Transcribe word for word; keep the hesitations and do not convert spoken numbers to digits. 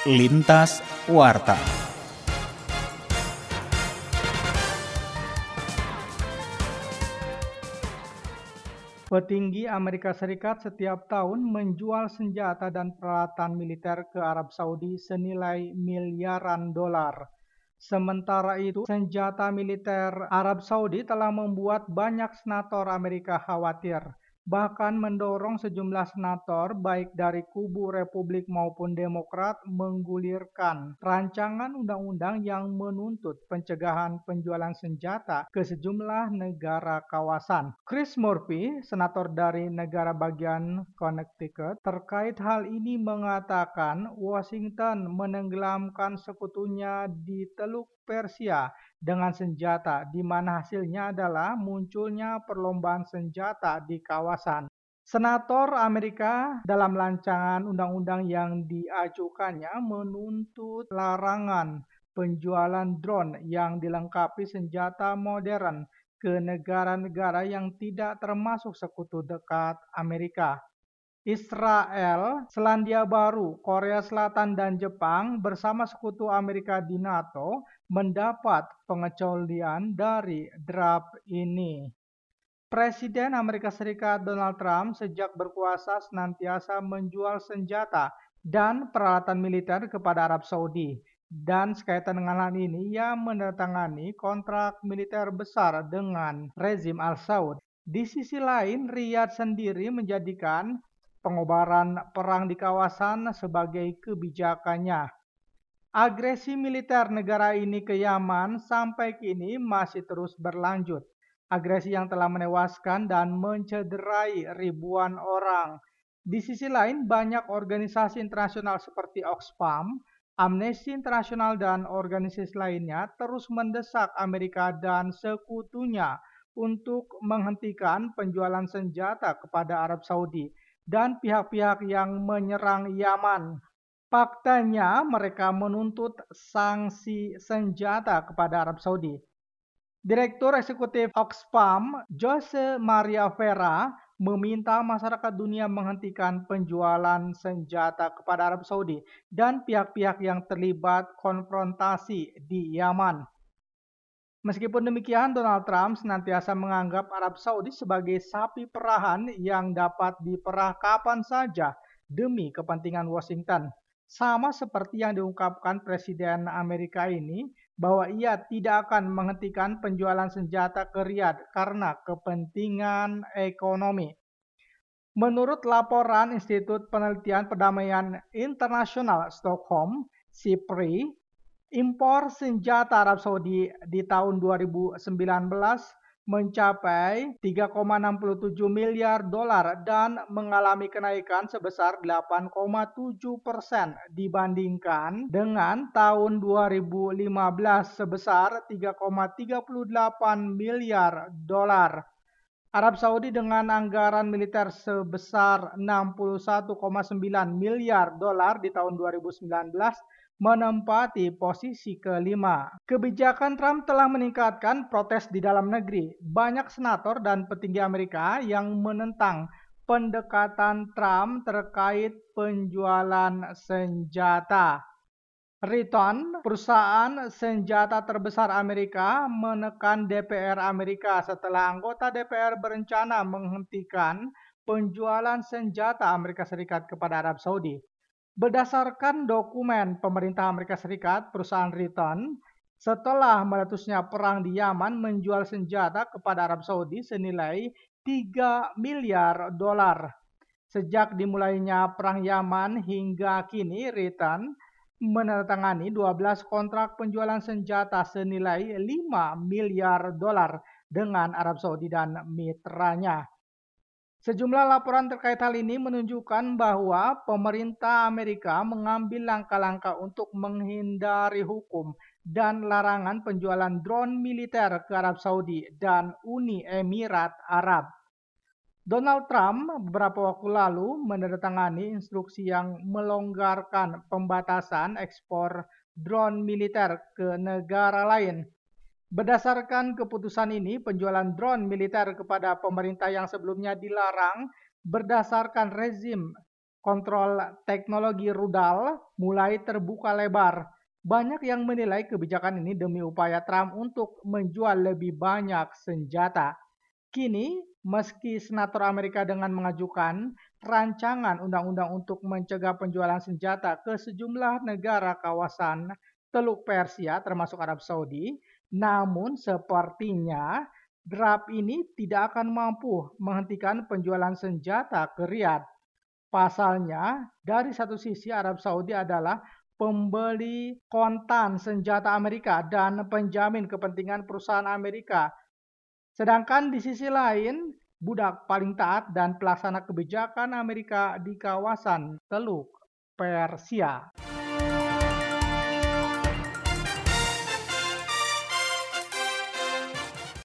Lintas Warta. Petinggi Amerika Serikat setiap tahun menjual senjata dan peralatan militer ke Arab Saudi senilai miliaran dolar. Sementara itu, senjata militer Arab Saudi telah membuat banyak senator Amerika khawatir, bahkan mendorong sejumlah senator baik dari kubu Republik maupun Demokrat menggulirkan rancangan undang-undang yang menuntut pencegahan penjualan senjata ke sejumlah negara kawasan. Chris Murphy, senator dari negara bagian Connecticut, terkait hal ini mengatakan Washington menenggelamkan sekutunya di Teluk Persia dengan senjata, di mana hasilnya adalah munculnya perlombaan senjata di kawasan. Senator Amerika dalam rancangan undang-undang yang diajukannya menuntut larangan penjualan drone yang dilengkapi senjata modern ke negara-negara yang tidak termasuk sekutu dekat Amerika. Israel, Selandia Baru, Korea Selatan, dan Jepang bersama sekutu Amerika di NATO mendapat pengecualian dari draft ini. Presiden Amerika Serikat Donald Trump sejak berkuasa senantiasa menjual senjata dan peralatan militer kepada Arab Saudi. Dan sekaitan dengan hal ini, ia menandatangani kontrak militer besar dengan rezim Al-Saud. Di sisi lain, Riyadh sendiri menjadikan pengobaran perang di kawasan sebagai kebijakannya. Agresi militer negara ini ke Yaman sampai kini masih terus berlanjut. Agresi yang telah menewaskan dan mencederai ribuan orang. Di sisi lain, banyak organisasi internasional seperti Oxfam, Amnesty International, dan organisasi lainnya terus mendesak Amerika dan sekutunya untuk menghentikan penjualan senjata kepada Arab Saudi dan pihak-pihak yang menyerang Yaman. Faktanya, mereka menuntut sanksi senjata kepada Arab Saudi. Direktur Eksekutif Oxfam, Jose Maria Vera, meminta masyarakat dunia menghentikan penjualan senjata kepada Arab Saudi dan pihak-pihak yang terlibat konfrontasi di Yaman. Meskipun demikian, Donald Trump senantiasa menganggap Arab Saudi sebagai sapi perahan yang dapat diperah kapan saja demi kepentingan Washington. Sama seperti yang diungkapkan Presiden Amerika ini, bahwa ia tidak akan menghentikan penjualan senjata ke Riyadh karena kepentingan ekonomi. Menurut laporan Institut Penelitian Perdamaian Internasional Stockholm, S I P R I, impor senjata Arab Saudi di tahun dua ribu sembilan belas mencapai tiga koma enam tujuh miliar dolar dan mengalami kenaikan sebesar delapan koma tujuh persen dibandingkan dengan tahun dua ribu lima belas sebesar tiga koma tiga delapan miliar dolar. Arab Saudi dengan anggaran militer sebesar enam puluh satu koma sembilan miliar dolar di tahun dua ribu sembilan belas menempati posisi kelima. Kebijakan Trump telah meningkatkan protes di dalam negeri. Banyak senator dan petinggi Amerika yang menentang pendekatan Trump terkait penjualan senjata. Raytheon, perusahaan senjata terbesar Amerika, menekan D P R Amerika setelah anggota D P R berencana menghentikan penjualan senjata Amerika Serikat kepada Arab Saudi. Berdasarkan dokumen pemerintah Amerika Serikat, perusahaan Raytheon setelah meletusnya perang di Yaman menjual senjata kepada Arab Saudi senilai tiga miliar dolar. Sejak dimulainya perang Yaman hingga kini, Raytheon menandatangani dua belas kontrak penjualan senjata senilai lima miliar dolar dengan Arab Saudi dan mitranya. Sejumlah laporan terkait hal ini menunjukkan bahwa pemerintah Amerika mengambil langkah-langkah untuk menghindari hukum dan larangan penjualan drone militer ke Arab Saudi dan Uni Emirat Arab. Donald Trump beberapa waktu lalu menandatangani instruksi yang melonggarkan pembatasan ekspor drone militer ke negara lain. Berdasarkan keputusan ini, penjualan drone militer kepada pemerintah yang sebelumnya dilarang berdasarkan rezim kontrol teknologi rudal mulai terbuka lebar. Banyak yang menilai kebijakan ini demi upaya Trump untuk menjual lebih banyak senjata. Kini, meski Senator Amerika dengan mengajukan rancangan undang-undang untuk mencegah penjualan senjata ke sejumlah negara kawasan Teluk Persia termasuk Arab Saudi, namun sepertinya draft ini tidak akan mampu menghentikan penjualan senjata ke Riyadh. Pasalnya, dari satu sisi Arab Saudi adalah pembeli kontan senjata Amerika dan penjamin kepentingan perusahaan Amerika. Sedangkan di sisi lain, budak paling taat dan pelaksana kebijakan Amerika di kawasan Teluk Persia.